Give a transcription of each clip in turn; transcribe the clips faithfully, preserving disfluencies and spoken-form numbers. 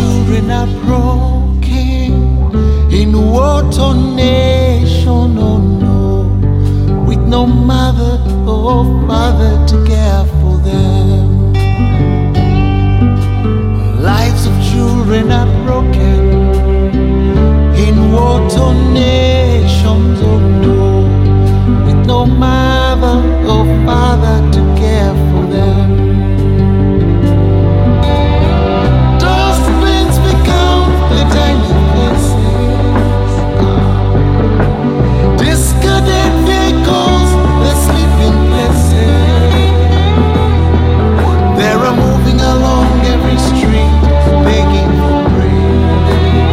children are broken in what a nation, oh no, with no mother or father to care for them. Lives of children are broken in what a nation, oh no, with no mother or father to care for them. Dustbins become the dining places, discarded vehicles, the sleeping places. They are moving along every street, begging for bread.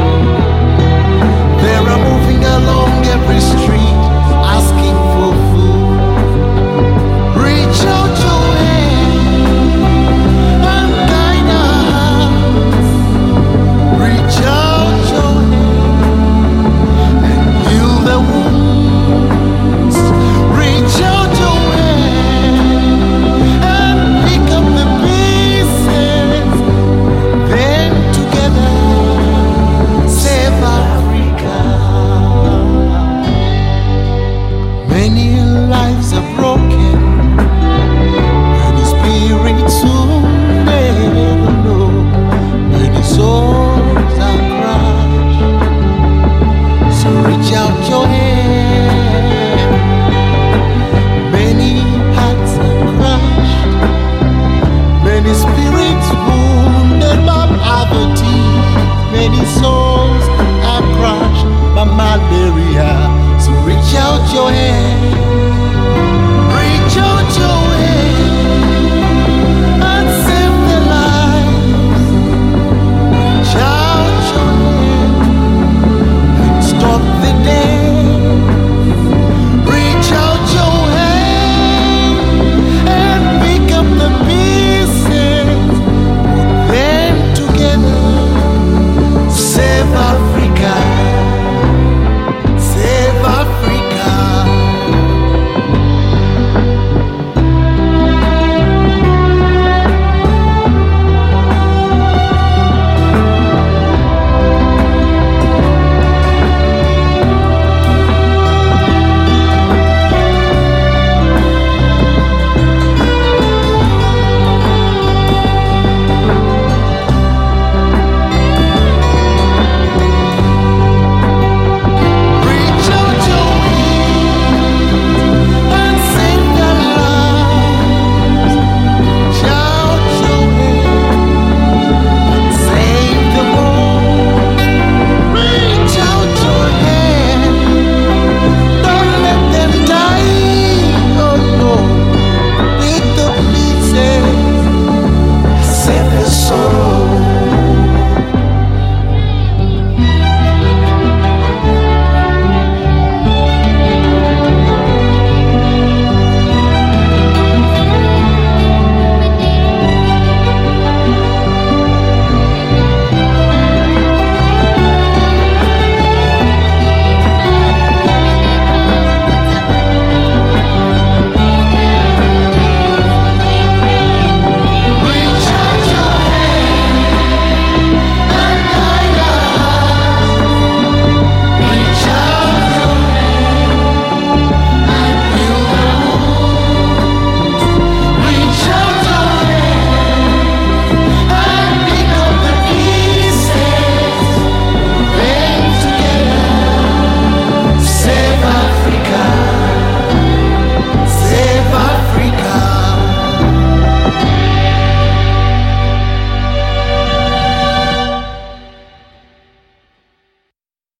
They are moving along every street, asking for food. Reach out your hand and guide us. Reach out your hand and heal the wounds. Reach out your hand and pick up the pieces. Then together save Africa. Many lives are broken, many spirits who never know, many souls are crushed. So reach out your hand. Many hearts are crushed, many spirits wounded by poverty, many souls are crushed by malaria. So reach out your hand.